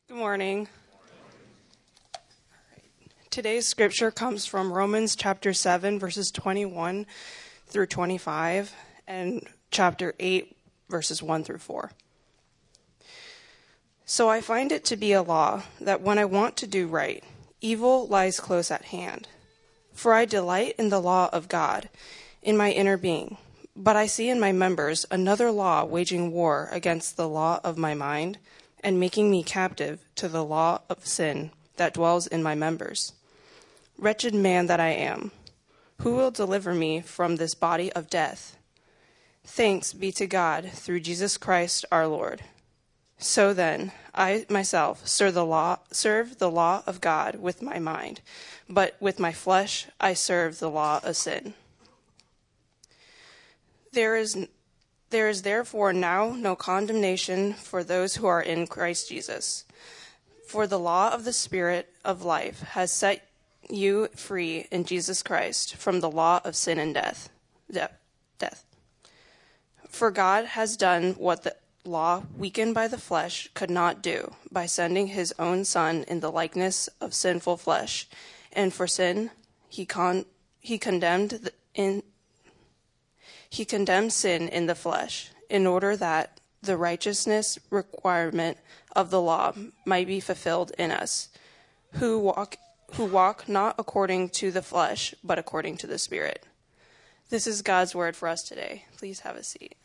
Good morning. Today's scripture comes from Romans chapter 7, verses 21 through 25, and chapter 8, verses 1 through 4. So I find it to be a law that when I want to do right, evil lies close at hand. For I delight in the law of God in my inner being, but I see in my members another law waging war against the law of my mind and making me captive to the law of sin that dwells in my members. Wretched man that I am, who will deliver me from this body of death? Thanks be to God through Jesus Christ our Lord. So then, I myself serve the law of God with my mind, but with my flesh I serve the law of sin. There is therefore now no condemnation for those who are in Christ Jesus. For the law of the Spirit of life has set you free in Jesus Christ from the law of sin and death. For God has done what the law, weakened by the flesh, could not do, by sending his own Son in the likeness of sinful flesh. And for sin, he condemned sin in the flesh, in order that the righteousness requirement of the law might be fulfilled in us, who walk not according to the flesh, but according to the Spirit. This is God's word for us today. Please have a seat.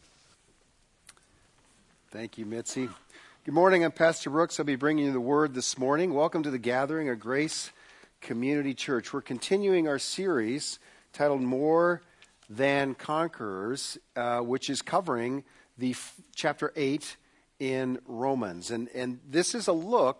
Thank you, Mitzi. Good morning. I'm Pastor Brooks. I'll be bringing you the word this morning. Welcome to the gathering of Grace Community Church. We're continuing our series titled More Than Conquerors, which is covering the chapter 8 in Romans. And this is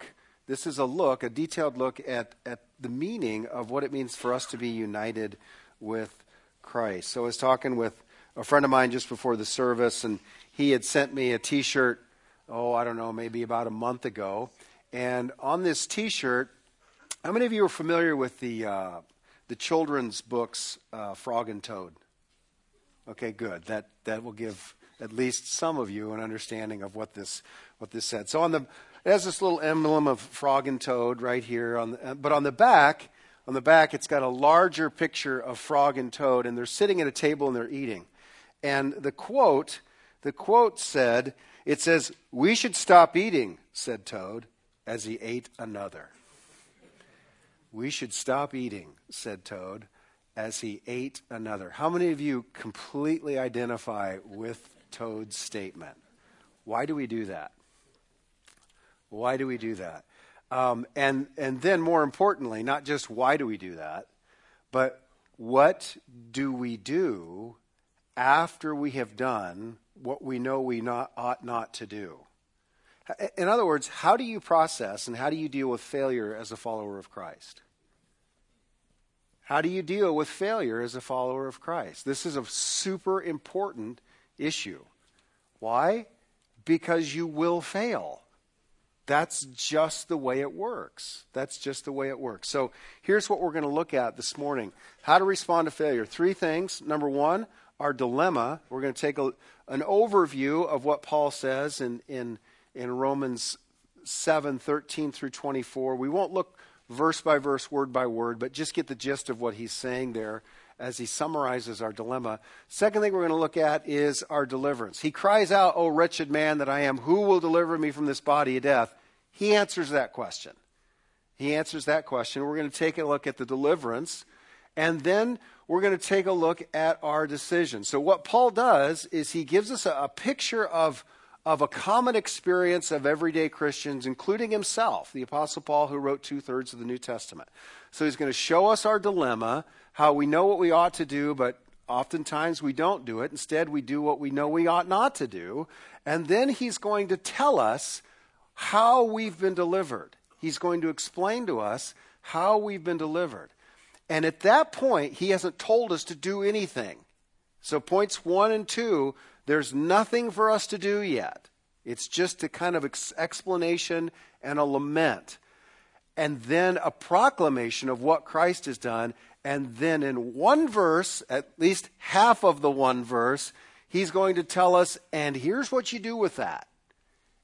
a detailed look at the meaning of what it means for us to be united with Christ. So I was talking with a friend of mine just before the service, and he had sent me a T-shirt, maybe about a month ago. And on this T-shirt, how many of you are familiar with the children's books, Frog and Toad? Okay, good. That will give at least some of you an understanding of what this said. So it has this little emblem of Frog and Toad right here. But on the back, it's got a larger picture of Frog and Toad, and they're sitting at a table and they're eating. And the quote said, it says, "We should stop eating," said Toad, as he ate another. "We should stop eating," said Toad, as he ate another. How many of you completely identify with Toad's statement? Why do we do that? Why do we do that? And then more importantly, not just why do we do that, but what do we do after we have done what we know we ought not to do? In other words, how do you process and how do you deal with failure as a follower of Christ? How do you deal with failure as a follower of Christ? This is a super important issue. Why? Because you will fail. That's just the way it works. That's just the way it works. So here's what we're going to look at this morning. How to respond to failure. 3 things. Number 1, our dilemma. We're going to take an overview of what Paul says in Romans 7:13 through 24. We won't look verse by verse, word by word, but just get the gist of what he's saying there as he summarizes our dilemma. Second thing we're going to look at is our deliverance. He cries out, "O wretched man that I am, who will deliver me from this body of death?" He answers that question. We're going to take a look at the deliverance, and then we're going to take a look at our decision. So what Paul does is he gives us a picture of a common experience of everyday Christians, including himself, the Apostle Paul, who wrote 2/3 of the New Testament. So he's going to show us our dilemma, how we know what we ought to do, but oftentimes we don't do it. Instead, we do what we know we ought not to do. And then he's going to tell us how we've been delivered. He's going to explain to us how we've been delivered. And at that point, he hasn't told us to do anything. So points 1 and 2, there's nothing for us to do yet. It's just a kind of explanation and a lament. And then a proclamation of what Christ has done. And then in one verse, at least half of the one verse, he's going to tell us, and here's what you do with that.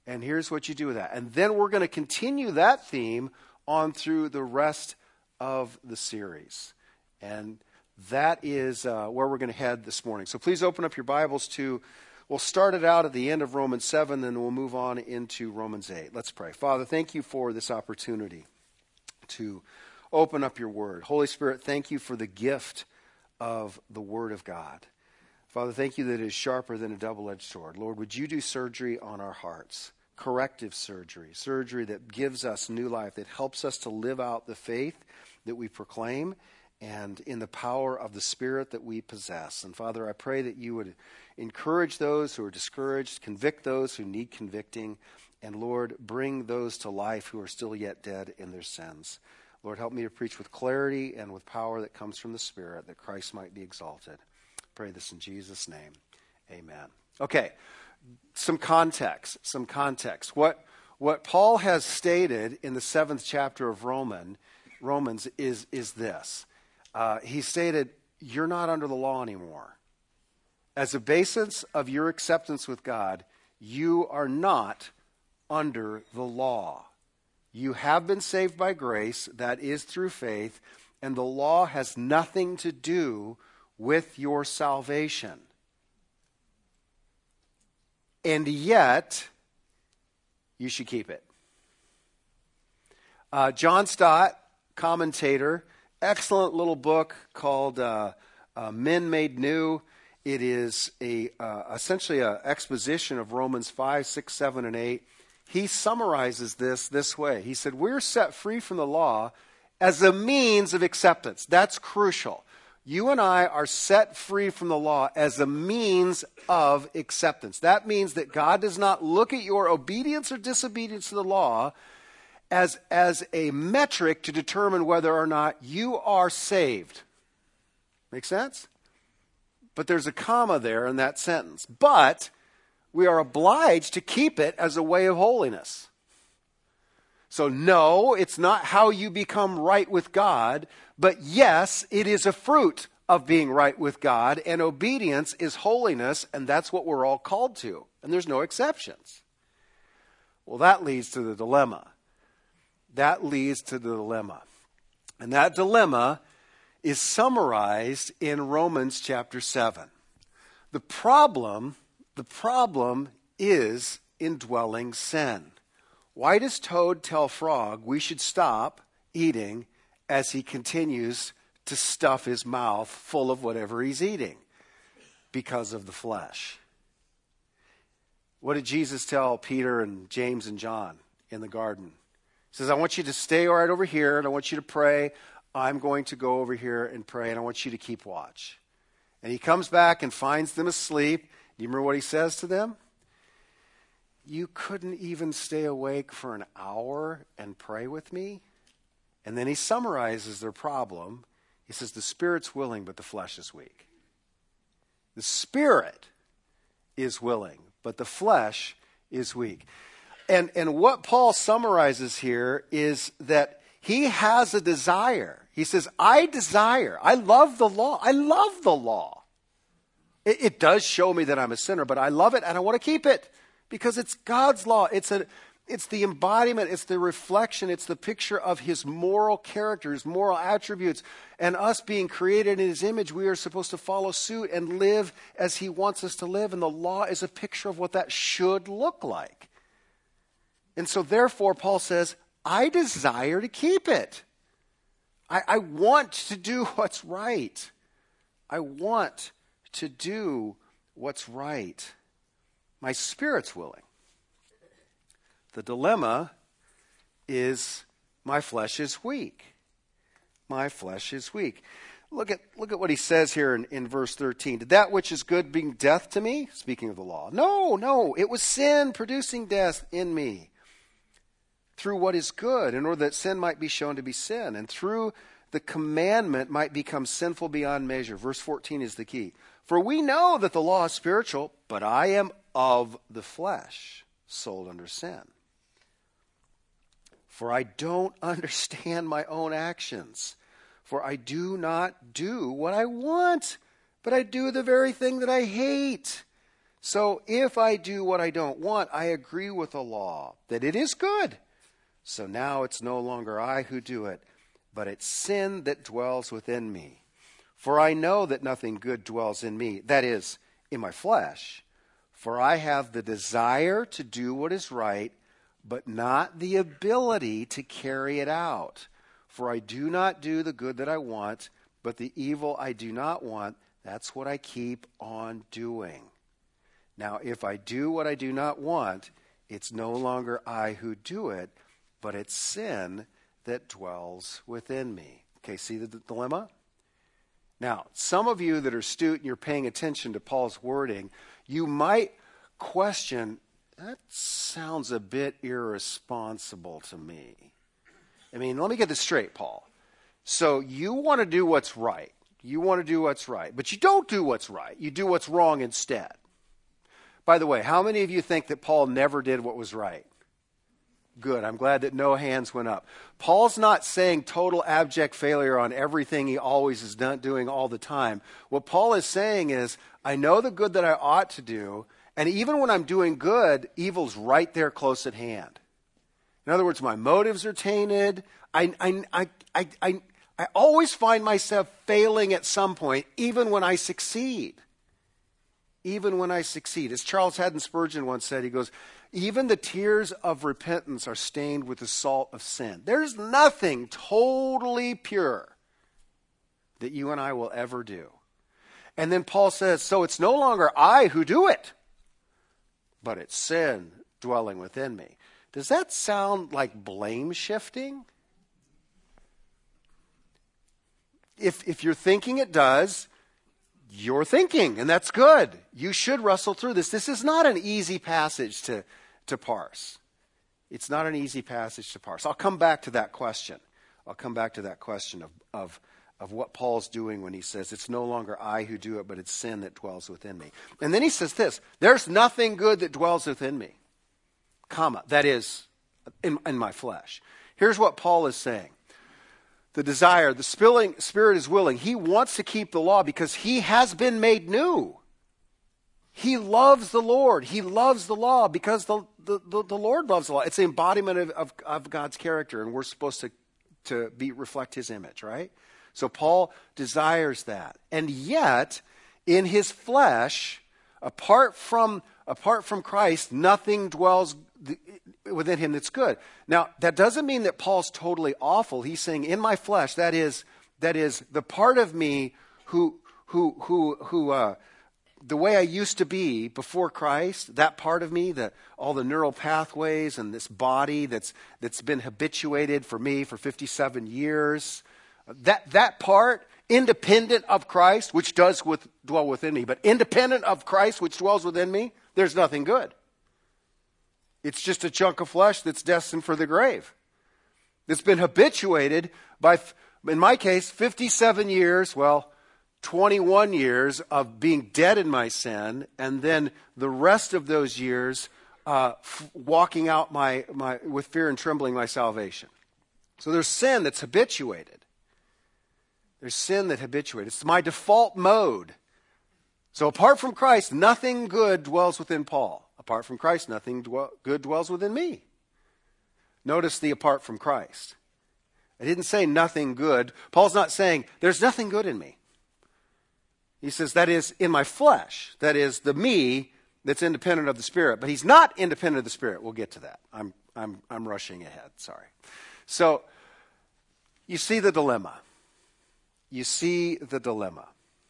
And here's what you do with that. And then we're going to continue that theme on through the rest of the series. And that is where we're going to head this morning. So please open up your Bibles to, we'll start it out at the end of Romans 7, then we'll move on into Romans 8. Let's pray. Father, thank you for this opportunity to open up your word. Holy Spirit, thank you for the gift of the word of God. Father, thank you that it is sharper than a double-edged sword. Lord, would you do surgery on our hearts? Corrective surgery, surgery that gives us new life, that helps us to live out the faith that we proclaim and in the power of the Spirit that we possess. And Father, I pray that you would encourage those who are discouraged, convict those who need convicting, and Lord, bring those to life who are still yet dead in their sins. Lord, help me to preach with clarity and with power that comes from the Spirit, that Christ might be exalted. Pray this in Jesus' name. Amen. Okay, some context. What Paul has stated in the 7th chapter of Romans is this. He stated, you're not under the law anymore. As a basis of your acceptance with God, you are not under the law. You have been saved by grace, that is through faith, and the law has nothing to do with your salvation. And yet, you should keep it. John Stott, commentator, excellent little book called Men Made New. It is essentially an exposition of Romans 5, 6, 7, and 8. He summarizes this way. He said, we're set free from the law as a means of acceptance. That's crucial. You and I are set free from the law as a means of acceptance. That means that God does not look at your obedience or disobedience to the law as a metric to determine whether or not you are saved. Make sense? But there's a comma there in that sentence. But we are obliged to keep it as a way of holiness. So no, it's not how you become right with God, but yes, it is a fruit of being right with God, and obedience is holiness, and that's what we're all called to, and there's no exceptions. Well, that leads to the dilemma. And that dilemma is summarized in Romans chapter 7. The problem is indwelling sin. Why does Toad tell Frog we should stop eating as he continues to stuff his mouth full of whatever he's eating? Because of the flesh. What did Jesus tell Peter and James and John in the garden? He says, I want you to stay right over here and I want you to pray. I'm going to go over here and pray and I want you to keep watch. And he comes back and finds them asleep. Do you remember what he says to them? You couldn't even stay awake for an hour and pray with me? And then he summarizes their problem. He says, the spirit's willing, but the flesh is weak. The spirit is willing, but the flesh is weak. And what Paul summarizes here is that he has a desire. He says, I love the law. I love the law. It does show me that I'm a sinner, but I love it and I want to keep it. Because it's God's law. It's the embodiment. It's the reflection. It's the picture of his moral character, his moral attributes. And us being created in his image, we are supposed to follow suit and live as he wants us to live. And the law is a picture of what that should look like. And so therefore, Paul says, I desire to keep it. I want to do what's right. I want to do what's right. My spirit's willing. The dilemma is my flesh is weak. My flesh is weak. Look at what he says here in verse 13. Did that which is good bring death to me? Speaking of the law. No. It was sin producing death in me. Through what is good, in order that sin might be shown to be sin. And through the commandment might become sinful beyond measure. Verse 14 is the key. For we know that the law is spiritual, but I am of the flesh, sold under sin. For I don't understand my own actions. For I do not do what I want, but I do the very thing that I hate. So if I do what I don't want, I agree with the law that it is good. So now it's no longer I who do it, but it's sin that dwells within me. For I know that nothing good dwells in me, that is, in my flesh. For I have the desire to do what is right, but not the ability to carry it out. For I do not do the good that I want, but the evil I do not want, that's what I keep on doing. Now, if I do what I do not want, it's no longer I who do it, but it's sin that dwells within me. Okay, see the dilemma? Now, some of you that are astute and you're paying attention to Paul's wording, you might question, that sounds a bit irresponsible to me. I mean, let me get this straight, Paul. So you want to do what's right. You want to do what's right, but you don't do what's right. You do what's wrong instead. By the way, how many of you think that Paul never did what was right? Good. I'm glad that no hands went up. Paul's not saying total abject failure on everything he always is doing all the time. What Paul is saying is, I know the good that I ought to do, and even when I'm doing good, evil's right there close at hand. In other words, my motives are tainted. I always find myself failing at some point, even when I succeed. Even when I succeed. As Charles Haddon Spurgeon once said, he goes, even the tears of repentance are stained with the salt of sin. There's nothing totally pure that you and I will ever do. And then Paul says, so it's no longer I who do it, but it's sin dwelling within me. Does that sound like blame shifting? If you're thinking it does, you're thinking, and that's good. You should wrestle through this. This is not an easy passage to parse. It's not an easy passage to parse. I'll come back to that question. I'll come back to that question of what Paul's doing when he says, it's no longer I who do it, but it's sin that dwells within me. And then he says this, there's nothing good that dwells within me, comma, that is, in my flesh. Here's what Paul is saying. The desire, the spirit is willing. He wants to keep the law because he has been made new. He loves the Lord. He loves the law because the Lord loves the law. It's the embodiment of God's character, and we're supposed to reflect his image, right? So Paul desires that. And yet, in his flesh, apart from Christ, nothing dwells within him that's good. Now, that doesn't mean that Paul's totally awful. He's saying, in my flesh, that is the part of me who the way I used to be before Christ, that part of me, all the neural pathways and this body that's been habituated for me for 57 years, that part, independent of Christ, which does dwell within me, but independent of Christ, which dwells within me, there's nothing good. It's just a chunk of flesh that's destined for the grave. It's been habituated by, in my case, 57 years, 21 years of being dead in my sin, and then the rest of those years walking out with fear and trembling my salvation. So there's sin that's habituated. There's sin that habituated. It's my default mode. So apart from Christ, nothing good dwells within Paul. Apart from Christ, nothing good dwells within me. Notice the apart from Christ. I didn't say nothing good. Paul's not saying there's nothing good in me. He says that is in my flesh. That is the me that's independent of the Spirit. But he's not independent of the Spirit. We'll get to that. I'm rushing ahead. Sorry. So you see the dilemma. You see the dilemma.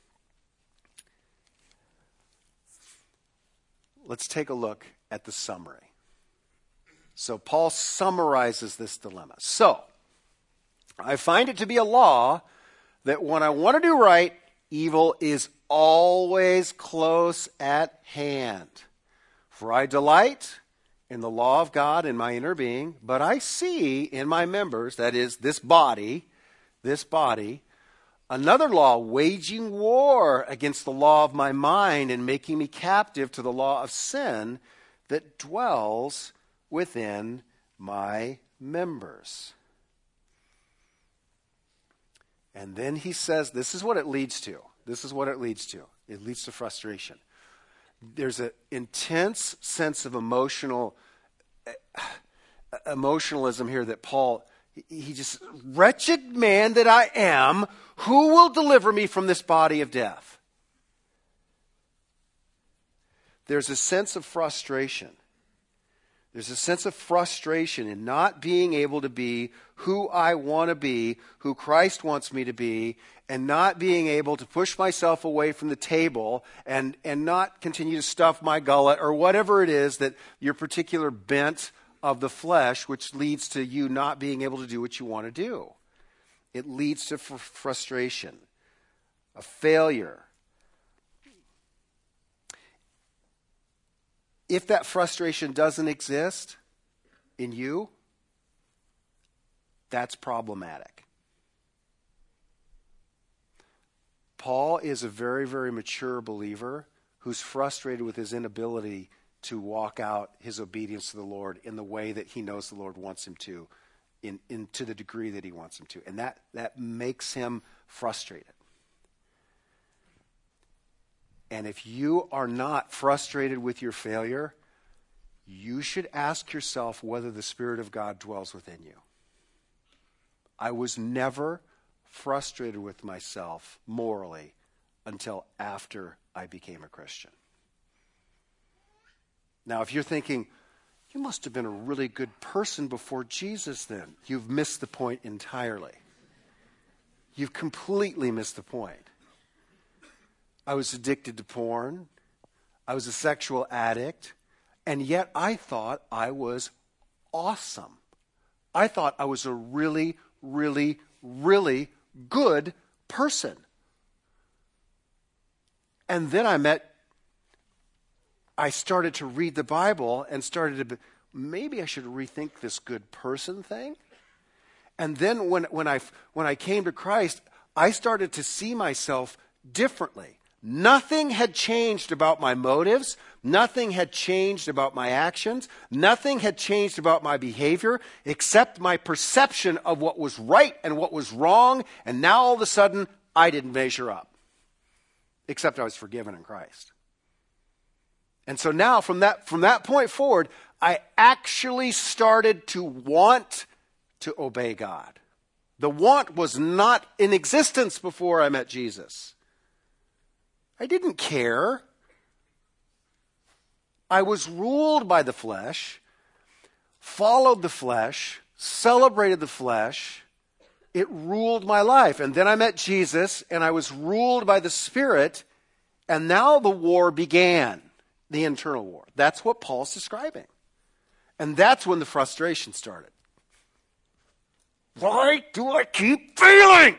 Let's take a look at the summary. So Paul summarizes this dilemma. So, I find it to be a law that when I want to do right, evil is always close at hand. For I delight in the law of God in my inner being, but I see in my members, that is, this body, another law waging war against the law of my mind and making me captive to the law of sin that dwells within my members. And then he says, this is what it leads to. It leads to frustration. there's an intense sense of emotionalism here that Paul, he just, wretched man that I am, who will deliver me from this body of death? There's a sense of frustration. There's a sense of frustration in not being able to be who I want to be, who Christ wants me to be, and not being able to push myself away from the table and not continue to stuff my gullet or whatever it is that your particular bent of the flesh, which leads to you not being able to do what you want to do. It leads to frustration, a failure. If that frustration doesn't exist in you, that's problematic. Paul is a very, very mature believer who's frustrated with his inability to walk out his obedience to the Lord in the way that he knows the Lord wants him to, to the degree that he wants him to. And that makes him frustrated. And if you are not frustrated with your failure, you should ask yourself whether the Spirit of God dwells within you. I was never frustrated with myself morally until after I became a Christian. Now, if you're thinking, you must have been a really good person before Jesus then, you've missed the point entirely. You've completely missed the point. I was addicted to porn. I was a sexual addict. And yet I thought I was awesome. I thought I was a really, really, really good person. And then I started to read the Bible and maybe I should rethink this good person thing. And then when I came to Christ, I started to see myself differently. Nothing had changed about my motives. Nothing had changed about my actions. Nothing had changed about my behavior except my perception of what was right and what was wrong. And now all of a sudden, I didn't measure up. Except I was forgiven in Christ. And so now from that point forward, I actually started to want to obey God. The want was not in existence before I met Jesus. I didn't care. I was ruled by the flesh, followed the flesh, celebrated the flesh. It ruled my life. And then I met Jesus, and I was ruled by the Spirit, and now the war began, the internal war. That's what Paul's describing. And that's when the frustration started. Why do I keep failing?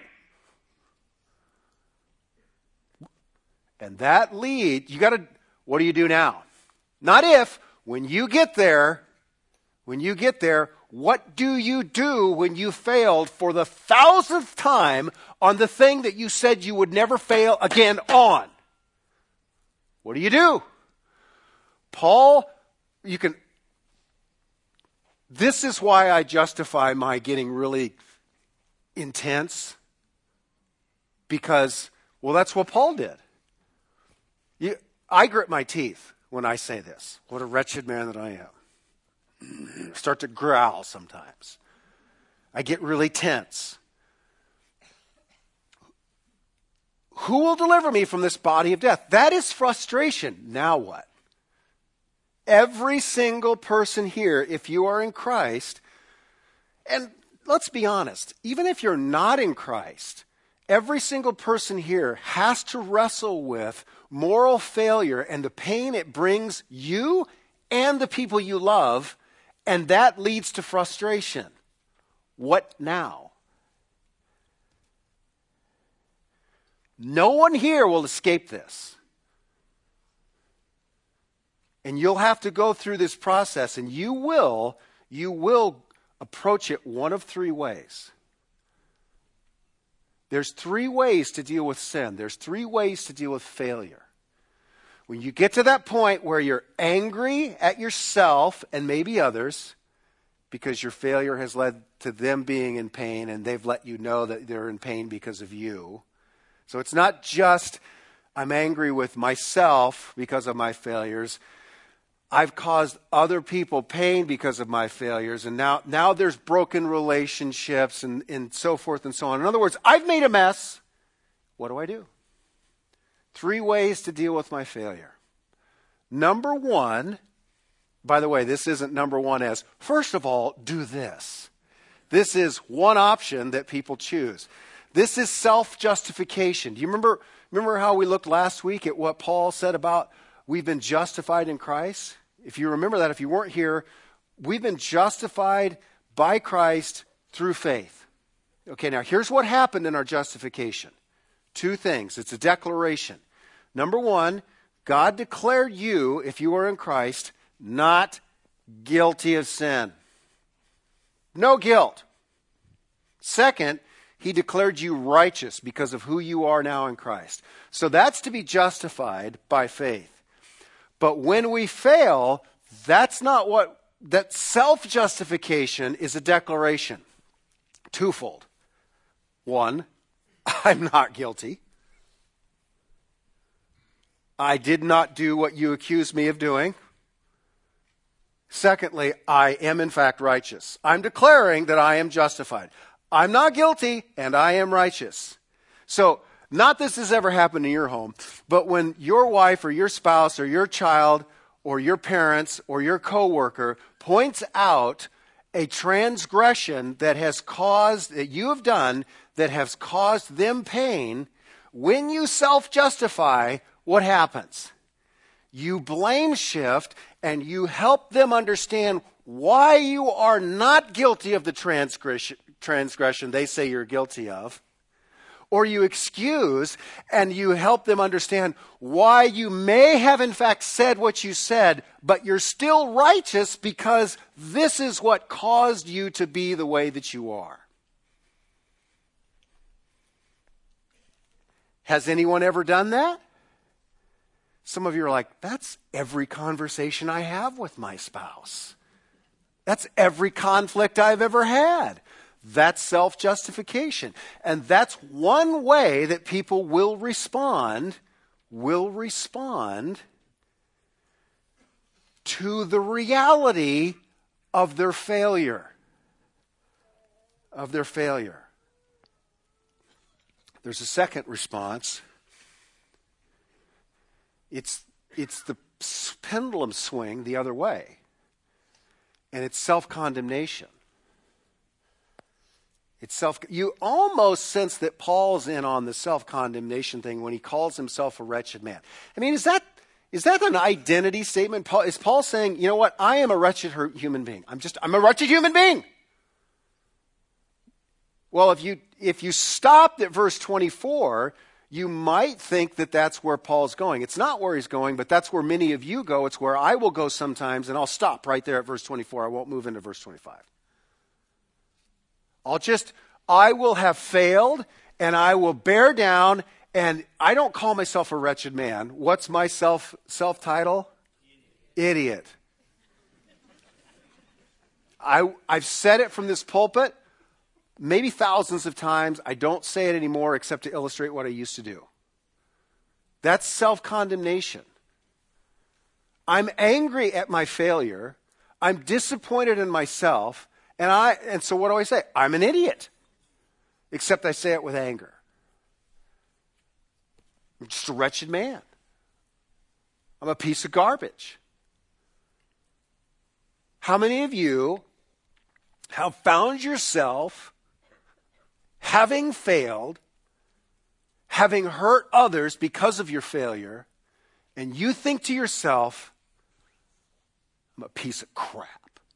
And that what do you do now? Not if, when you get there, what do you do when you failed for the 1,000th time on the thing that you said you would never fail again on? What do? Paul, this is why I justify my getting really intense, because, that's what Paul did. I grit my teeth when I say this. What a wretched man that I am. I start to growl sometimes. I get really tense. Who will deliver me from this body of death? That is frustration. Now what? Every single person here, if you are in Christ, and let's be honest, even if you're not in Christ, every single person here has to wrestle with moral failure and the pain it brings you and the people you love, and that leads to frustration. What now? No one here will escape this. And you'll have to go through this process, and you will approach it one of three ways. There's three ways to deal with sin. There's three ways to deal with failure. When you get to that point where you're angry at yourself and maybe others because your failure has led to them being in pain and they've let you know that they're in pain because of you. So it's not just I'm angry with myself because of my failures. I've caused other people pain because of my failures, and now there's broken relationships and so forth and so on. In other words, I've made a mess. What do I do? 3 ways to deal with my failure. Number 1, by the way, this isn't number 1 as, first of all, do this. This is one option that people choose. This is self-justification. Do you remember how we looked last week at what Paul said about we've been justified in Christ? If you remember that, if you weren't here, we've been justified by Christ through faith. Okay, now here's what happened in our justification. 2 things. It's a declaration. Number 1, God declared you, if you are in Christ, not guilty of sin. No guilt. Second, he declared you righteous because of who you are now in Christ. So that's to be justified by faith. But when we fail, that self-justification is a declaration. Twofold. 1, I'm not guilty. I did not do what you accused me of doing. Secondly, I am in fact righteous. I'm declaring that I am justified. I'm not guilty and I am righteous. So, not this has ever happened in your home, but when your wife or your spouse or your child or your parents or your coworker points out a transgression that you have done that has caused them pain, when you self-justify, what happens? You blame shift and you help them understand why you are not guilty of the transgression they say you're guilty of. Or you excuse and you help them understand why you may have in fact said what you said, but you're still righteous because this is what caused you to be the way that you are. Has anyone ever done that? Some of you are like, that's every conversation I have with my spouse. That's every conflict I've ever had. That's self-justification. And that's one way that people will respond to the reality of their failure. There's a second response. It's the pendulum swing the other way. And it's self-condemnation. You almost sense that Paul's in on the self-condemnation thing when he calls himself a wretched man. I mean, is that an identity statement? Is Paul saying, you know what, I am a wretched human being. I'm a wretched human being. Well, if you stopped at verse 24, you might think that that's where Paul's going. It's not where he's going, but that's where many of you go. It's where I will go sometimes, and I'll stop right there at verse 24. I won't move into verse 25. I will have failed, and I will bear down, and I don't call myself a wretched man. What's my self-title? Idiot. I've said it from this pulpit maybe thousands of times. I don't say it anymore except to illustrate what I used to do. That's self-condemnation. I'm angry at my failure. I'm disappointed in myself. And so what do I say? I'm an idiot. Except I say it with anger. I'm just a wretched man. I'm a piece of garbage. How many of you have found yourself having failed, having hurt others because of your failure, and you think to yourself, I'm a piece of crap?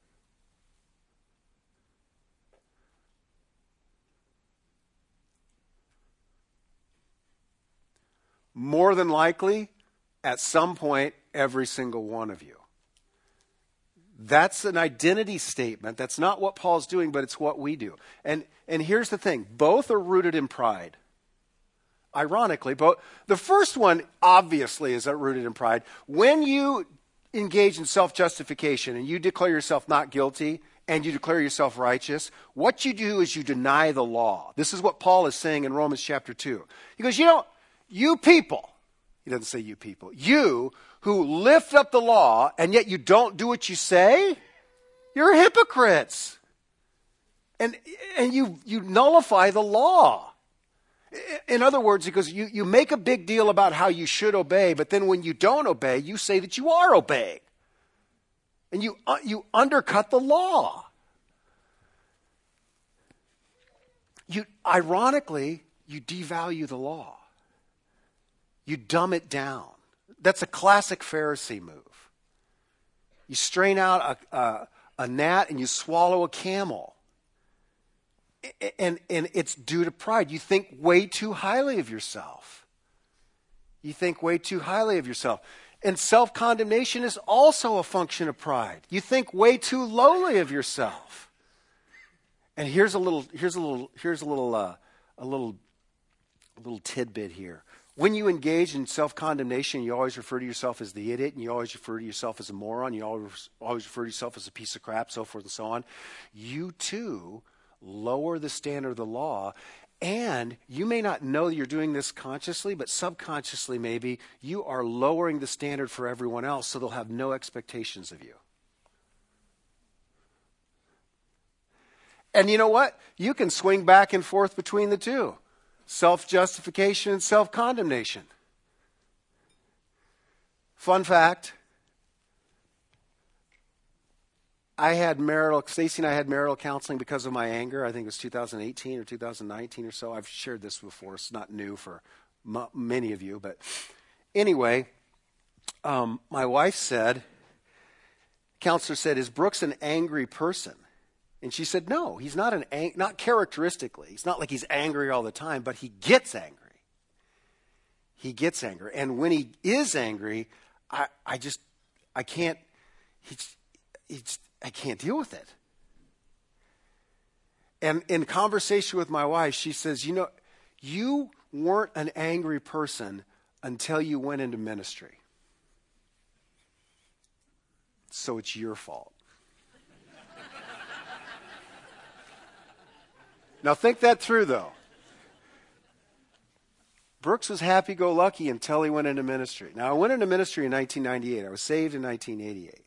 More than likely, at some point, every single one of you. That's an identity statement. That's not what Paul's doing, but it's what we do. And here's the thing. Both are rooted in pride. Ironically, the first one obviously is rooted in pride. When you engage in self-justification and you declare yourself not guilty and you declare yourself righteous, what you do is you deny the law. This is what Paul is saying in Romans chapter 2. He goes, you people, He doesn't say you people. You who lift up the law and yet you don't do what you say, you're hypocrites. And you nullify the law. In other words, because you make a big deal about how you should obey, but then when you don't obey, you say that you are obeying. And you undercut the law. Ironically, you devalue the law. You dumb it down. That's a classic Pharisee move. You strain out a gnat and you swallow a camel. And it's due to pride. You think way too highly of yourself. You think way too highly of yourself. And self-condemnation is also a function of pride. You think way too lowly of yourself. And here's a little tidbit here. When you engage in self-condemnation, you always refer to yourself as the idiot, and you always refer to yourself as a moron, you always refer to yourself as a piece of crap, so forth and so on. You too lower the standard of the law, and you may not know that you're doing this consciously, but subconsciously maybe, you are lowering the standard for everyone else so they'll have no expectations of you. And you know what? You can swing back and forth between the two. Self-justification and self-condemnation. Fun fact. Stacy and I had marital counseling because of my anger. I think it was 2018 or 2019 or so. I've shared this before. It's not new for many of you. But anyway, my wife said, counselor said, is Brooks an angry person? And she said, no, he's not not characteristically. It's not like he's angry all the time, but he gets angry. He gets angry. And when he is angry, I can't deal with it. And in conversation with my wife, she says, you weren't an angry person until you went into ministry. So it's your fault. Now think that through, though. Brooks was happy-go-lucky until he went into ministry. Now, I went into ministry in 1998. I was saved in 1988.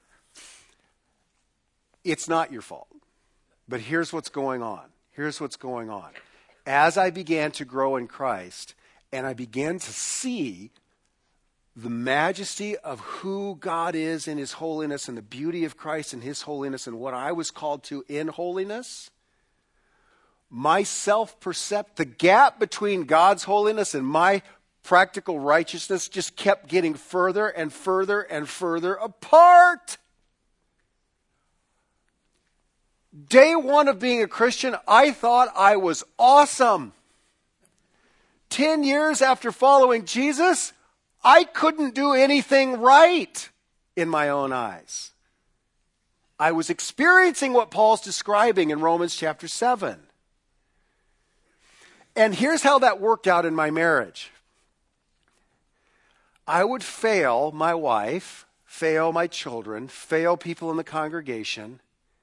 It's not your fault. But here's what's going on. Here's what's going on. As I began to grow in Christ, and I began to see the majesty of who God is in his holiness and the beauty of Christ in his holiness and what I was called to in holiness, my the gap between God's holiness and my practical righteousness just kept getting further and further and further apart. Day one of being a Christian, I thought I was awesome. 10 years after following Jesus, I couldn't do anything right in my own eyes. I was experiencing what Paul's describing in Romans chapter 7. And here's how that worked out in my marriage. I would fail my wife, fail my children, fail people in the congregation.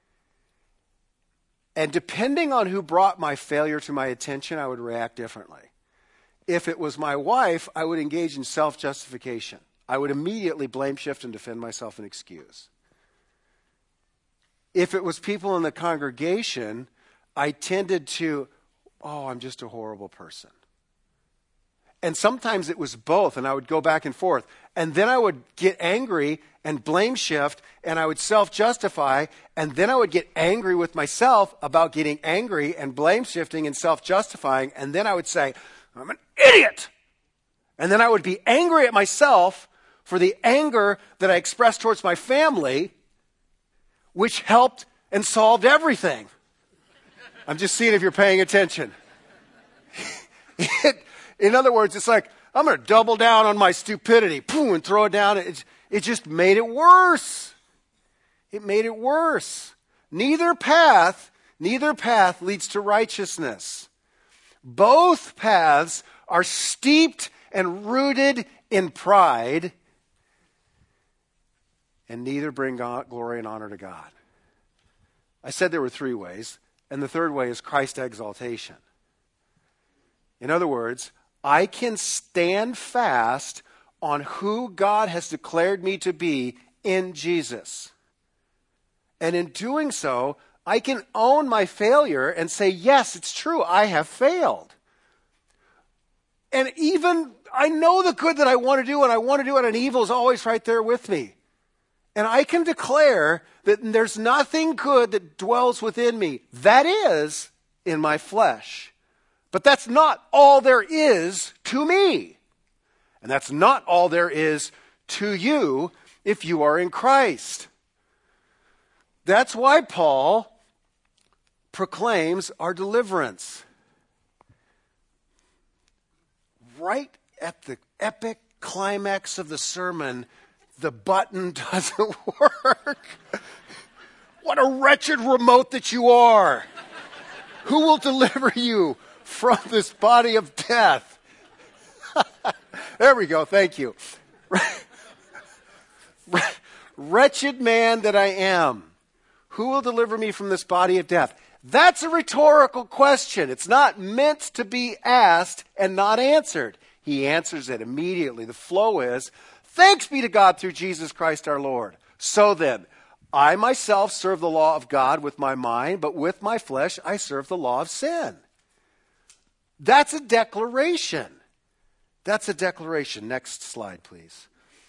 And depending on who brought my failure to my attention, I would react differently. If it was my wife, I would engage in self-justification. I would immediately blame shift and defend myself and excuse. If it was people in the congregation, I tended to, I'm just a horrible person. And sometimes it was both, and I would go back and forth. And then I would get angry and blame shift, and I would self-justify, and then I would get angry with myself about getting angry and blame shifting and self-justifying, and then I would say, I'm an idiot! And then I would be angry at myself for the anger that I expressed towards my family, which helped and solved everything. I'm just seeing if you're paying attention. In other words, it's like, I'm going to double down on my stupidity, boom, and throw it down. It just made it worse. It made it worse. Neither path leads to righteousness. Both paths are steeped and rooted in pride, and neither bring glory and honor to God. I said there were three ways, and the third way is Christ exaltation. In other words, I can stand fast on who God has declared me to be in Jesus. And in doing so, I can own my failure and say, yes, it's true, I have failed. And even I know the good that I want to do, and I want to do it, and evil is always right there with me. And I can declare that there's nothing good that dwells within me. That is in my flesh. But that's not all there is to me. And that's not all there is to you if you are in Christ. That's why Paul proclaims our deliverance. Right at the epic climax of the sermon, the button doesn't work. What a wretched remote that you are. Who will deliver you from this body of death? There we go. Thank you. Wretched man that I am, who will deliver me from this body of death? That's a rhetorical question. It's not meant to be asked and not answered. He answers it immediately. The flow is, thanks be to God through Jesus Christ our Lord. So then, I myself serve the law of God with my mind, but with my flesh I serve the law of sin. That's a declaration. That's a declaration. Next slide, please.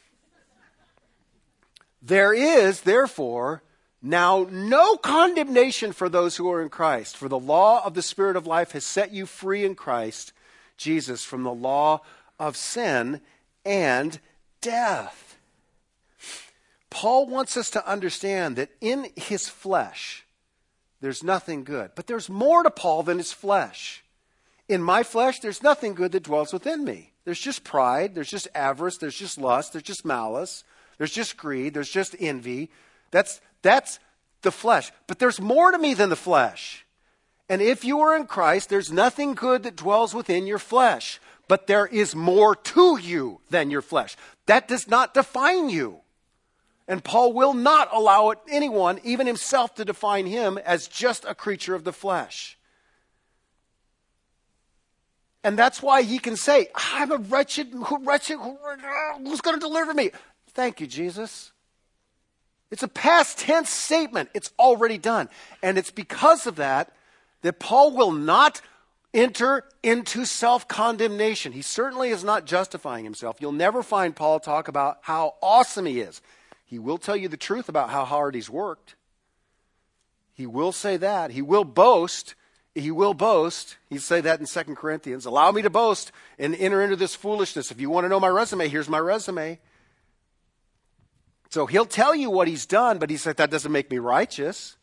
There is, therefore, now no condemnation for those who are in Christ, for the law of the Spirit of life has set you free in Christ Jesus from the law of sin and death. Paul wants us to understand that in his flesh, there's nothing good. But there's more to Paul than his flesh. In my flesh, there's nothing good that dwells within me. There's just pride, there's just avarice, there's just lust, there's just malice, there's just greed, there's just envy. That's the flesh. But there's more to me than the flesh. And if you are in Christ, there's nothing good that dwells within your flesh. But there is more to you than your flesh. That does not define you. And Paul will not allow anyone, even himself, to define him as just a creature of the flesh. And that's why he can say, I'm a who's going to deliver me? Thank you, Jesus. It's a past tense statement. It's already done. And it's because of that Paul will not enter into self-condemnation. He certainly is not justifying himself. You'll never find Paul talk about how awesome he is. He will tell you the truth about how hard he's worked. He will say that. He will boast. He will boast. He'd say that in 2 Corinthians. Allow me to boast and enter into this foolishness. If you want to know my resume, here's my resume. So he'll tell you what he's done, but he said that doesn't make me righteous.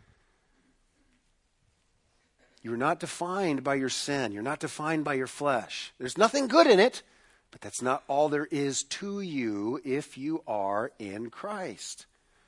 You're not defined by your sin. You're not defined by your flesh. There's nothing good in it, but that's not all there is to you if you are in Christ.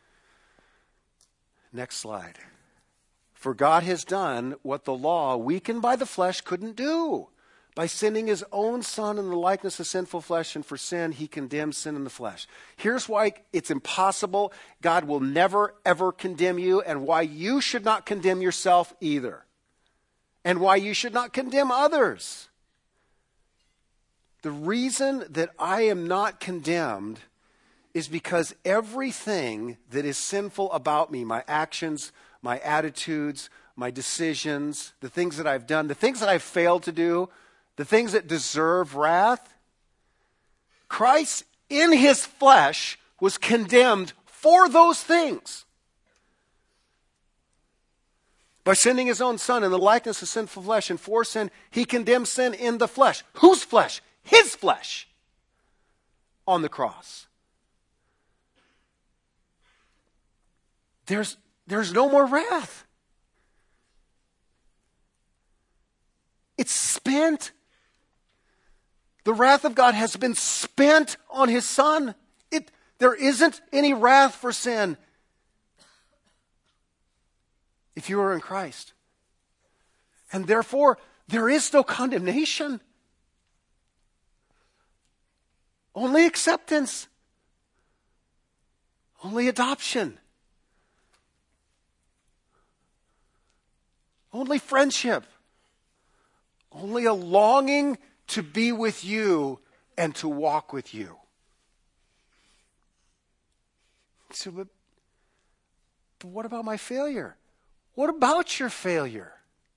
Next slide. For God has done what the law, weakened by the flesh, couldn't do. By sending his own Son in the likeness of sinful flesh, and for sin, he condemned sin in the flesh. Here's why it's impossible. God will never, ever condemn you, and why you should not condemn yourself either. And why you should not condemn others. The reason that I am not condemned is because everything that is sinful about me, my actions, my attitudes, my decisions, the things that I've done, the things that I've failed to do, the things that deserve wrath, Christ in his flesh was condemned for those things. By sending his own Son in the likeness of sinful flesh, and for sin, he condemned sin in the flesh. Whose flesh? His flesh. On the cross. There's no more wrath. It's spent. The wrath of God has been spent on his Son. There isn't any wrath for sin if you are in Christ. And therefore, there is no condemnation. Only acceptance. Only adoption. Only friendship. Only a longing to be with you and to walk with you. So, but what about my failure? What about your failure?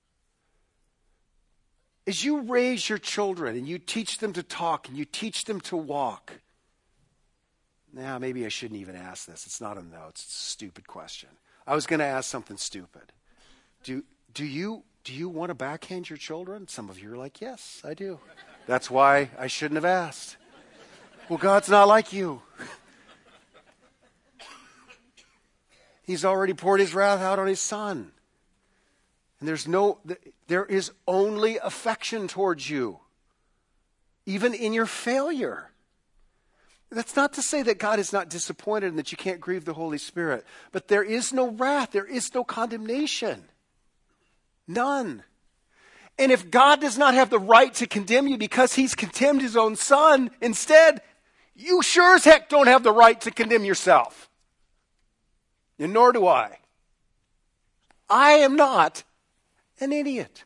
As you raise your children and you teach them to talk and you teach them to walk, now maybe I shouldn't even ask this. It's not in the notes. It's a stupid question. I was going to ask something stupid. Do you want to backhand your children? Some of you are like, yes, I do. That's why I shouldn't have asked. Well, God's not like you. He's already poured his wrath out on his son. And there is only affection towards you, even in your failure. That's not to say that God is not disappointed and that you can't grieve the Holy Spirit. But there is no wrath. There is no condemnation. None. And if God does not have the right to condemn you because he's condemned his own son instead, you sure as heck don't have the right to condemn yourself. And nor do I. I am not an idiot.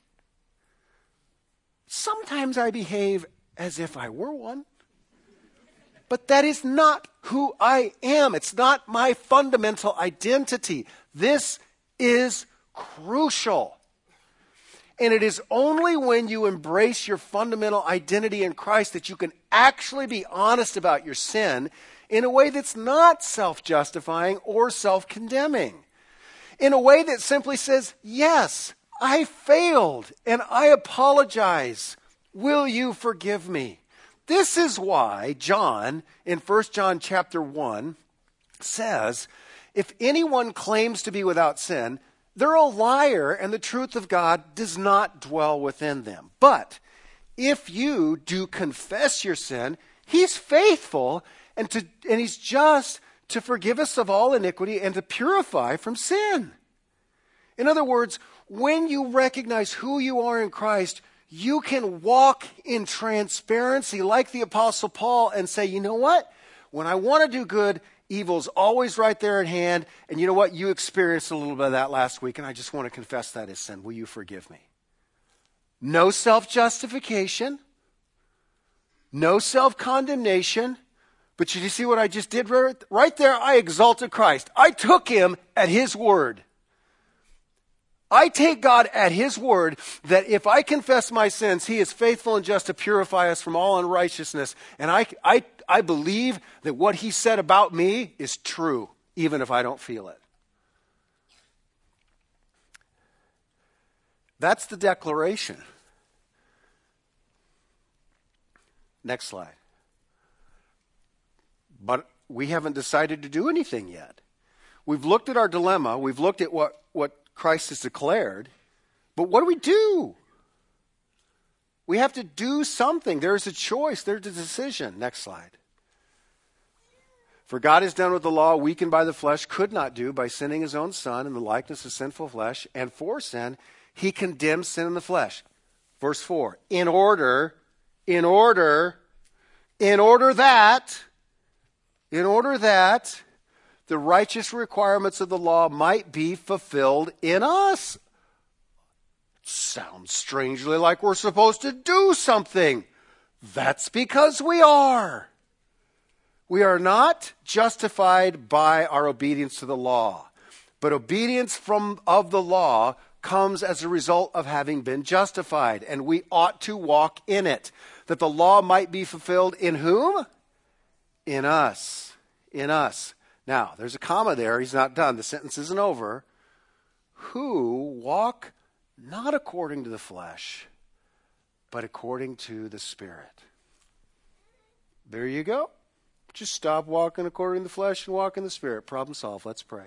Sometimes I behave as if I were one. But that is not who I am. It's not my fundamental identity. This is crucial. And it is only when you embrace your fundamental identity in Christ that you can actually be honest about your sin in a way that's not self-justifying or self-condemning. In a way that simply says, yes, I failed and I apologize. Will you forgive me? This is why John, in 1 John chapter 1, says, if anyone claims to be without sin, they're a liar and the truth of God does not dwell within them. But if you do confess your sin, he's faithful and he's just to forgive us of all iniquity and to purify from sin. In other words, when you recognize who you are in Christ, you can walk in transparency like the Apostle Paul and say, you know what? When I want to do good, evil's always right there at hand. And you know what? You experienced a little bit of that last week, and I just want to confess that as sin. Will you forgive me? No self-justification. No self-condemnation. But you see what I just did right there? I exalted Christ. I took him at his word. I take God at his word that if I confess my sins, he is faithful and just to purify us from all unrighteousness. And I believe that what he said about me is true, even if I don't feel it. That's the declaration. Next slide. But we haven't decided to do anything yet. We've looked at our dilemma. We've looked at what Christ has declared. But what do we do? We have to do something. There's a choice. There's a decision. Next slide. For God has done what the law, weakened by the flesh, could not do by sending his own Son in the likeness of sinful flesh. And for sin, he condemns sin in the flesh. Verse 4. In order that the righteous requirements of the law might be fulfilled in us. Sounds strangely like we're supposed to do something. That's because we are. We are not justified by our obedience to the law, but obedience of the law comes as a result of having been justified, and we ought to walk in it, that the law might be fulfilled in whom? In us. In us. Now, there's a comma there. He's not done. The sentence isn't over. Who walk not according to the flesh, but according to the Spirit. There you go. Just stop walking according to the flesh and walk in the Spirit. Problem solved. Let's pray.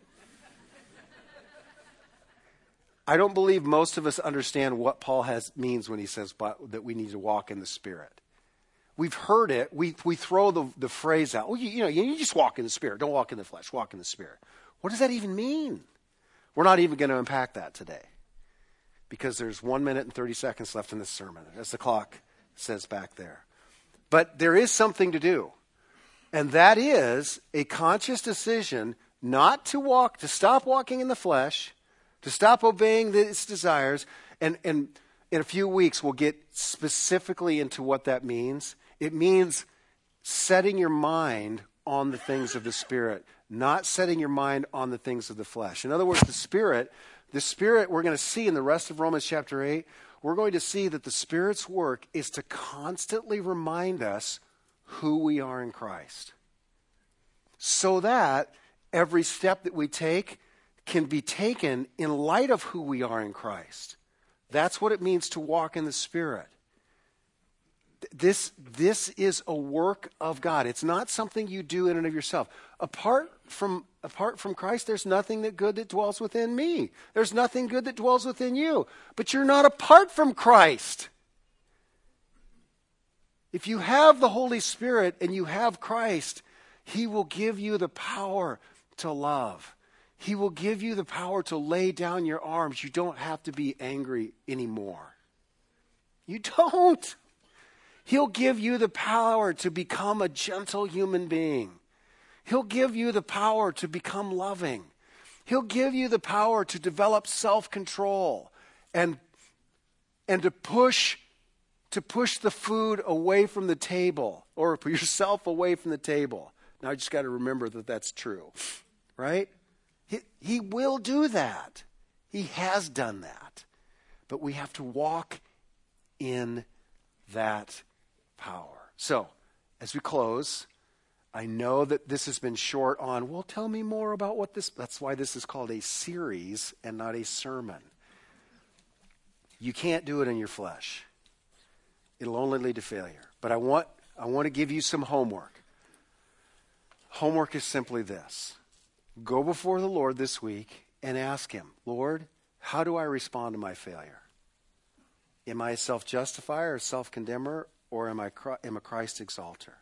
I don't believe most of us understand what Paul means when he says that we need to walk in the Spirit. We've heard it. We throw the phrase out. Well, you just walk in the Spirit. Don't walk in the flesh. Walk in the Spirit. What does that even mean? We're not even going to unpack that today because there's 1 minute and 30 seconds left in this sermon, as the clock says back there. But there is something to do, and that is a conscious decision not to stop walking in the flesh, to stop obeying its desires, and in a few weeks we'll get specifically into what that means. It means setting your mind on the things of the Spirit, not setting your mind on the things of the flesh. In other words, the Spirit, we're going to see in the rest of Romans chapter 8, we're going to see that the Spirit's work is to constantly remind us who we are in Christ, so that every step that we take can be taken in light of who we are in Christ. That's what it means to walk in the Spirit. This is a work of God. It's not something you do in and of yourself. Apart from Christ, there's nothing good that dwells within me. There's nothing good that dwells within you. But you're not apart from Christ. If you have the Holy Spirit and you have Christ, He will give you the power to love. He will give you the power to lay down your arms. You don't have to be angry anymore. You don't. He'll give you the power to become a gentle human being. He'll give you the power to become loving. He'll give you the power to develop self-control and to push the food away from the table, or yourself away from the table. Now, I just got to remember that that's true, right? He will do that. He has done that. But we have to walk in that power. So, as we close, I know that this has been short on, well, tell me more about what this, that's why this is called a series and not a sermon. You can't do it in your flesh. It'll only lead to failure. But I want to give you some homework. Homework is simply this. Go before the Lord this week and ask Him, Lord, how do I respond to my failure? Am I a self-justifier or self-condemner, or am I a Christ exalter?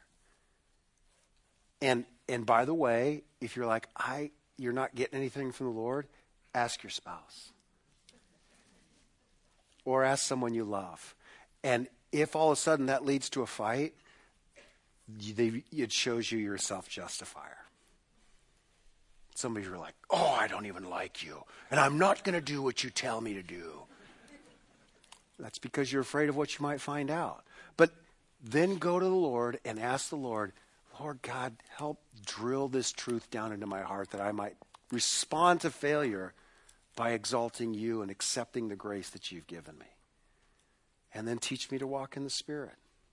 And by the way, if you're like, you're not getting anything from the Lord, ask your spouse. Or ask someone you love. And if all of a sudden that leads to a fight, it shows you're a self-justifier. Some of you are like, oh, I don't even like you, and I'm not going to do what you tell me to do. That's because you're afraid of what you might find out. But then go to the Lord and ask the Lord, Lord God, help drill this truth down into my heart that I might respond to failure by exalting you and accepting the grace that you've given me. And then teach me to walk in the Spirit.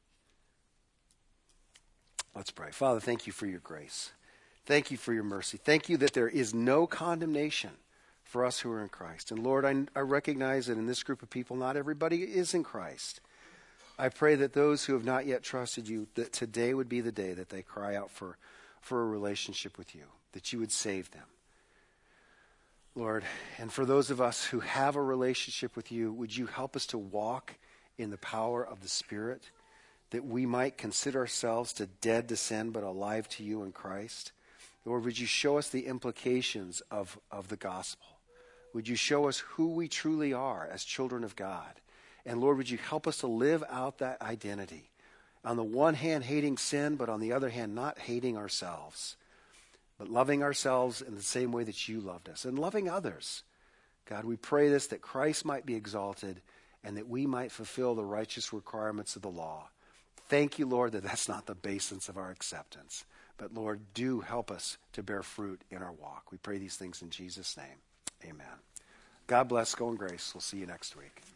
Let's pray. Father, thank you for your grace. Thank you for your mercy. Thank you that there is no condemnation for us who are in Christ. And Lord, I recognize that in this group of people, not everybody is in Christ. I pray that those who have not yet trusted you, that today would be the day that they cry out for a relationship with you, that you would save them. Lord, and for those of us who have a relationship with you, would you help us to walk in the power of the Spirit, that we might consider ourselves dead to sin but alive to you in Christ? Lord, would you show us the implications of the gospel? Would you show us who we truly are as children of God? And Lord, would you help us to live out that identity? On the one hand, hating sin, but on the other hand, not hating ourselves, but loving ourselves in the same way that you loved us, and loving others. God, we pray this, that Christ might be exalted and that we might fulfill the righteous requirements of the law. Thank you, Lord, that that's not the basis of our acceptance. But Lord, do help us to bear fruit in our walk. We pray these things in Jesus' name. Amen. God bless. Go in grace. We'll see you next week.